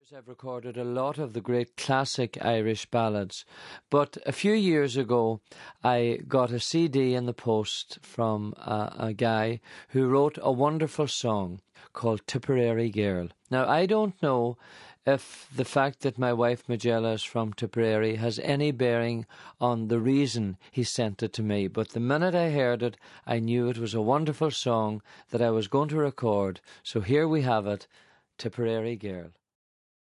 I've recorded a lot of the great classic Irish ballads, but a few years ago I got a CD in the post from a guy who wrote a wonderful song called Tipperary Girl. Now, I don't know if the fact that my wife Magella is from Tipperary has any bearing on the reason he sent it to me, but the minute I heard it, I knew it was a wonderful song that I was going to record. So here we have it, Tipperary Girl.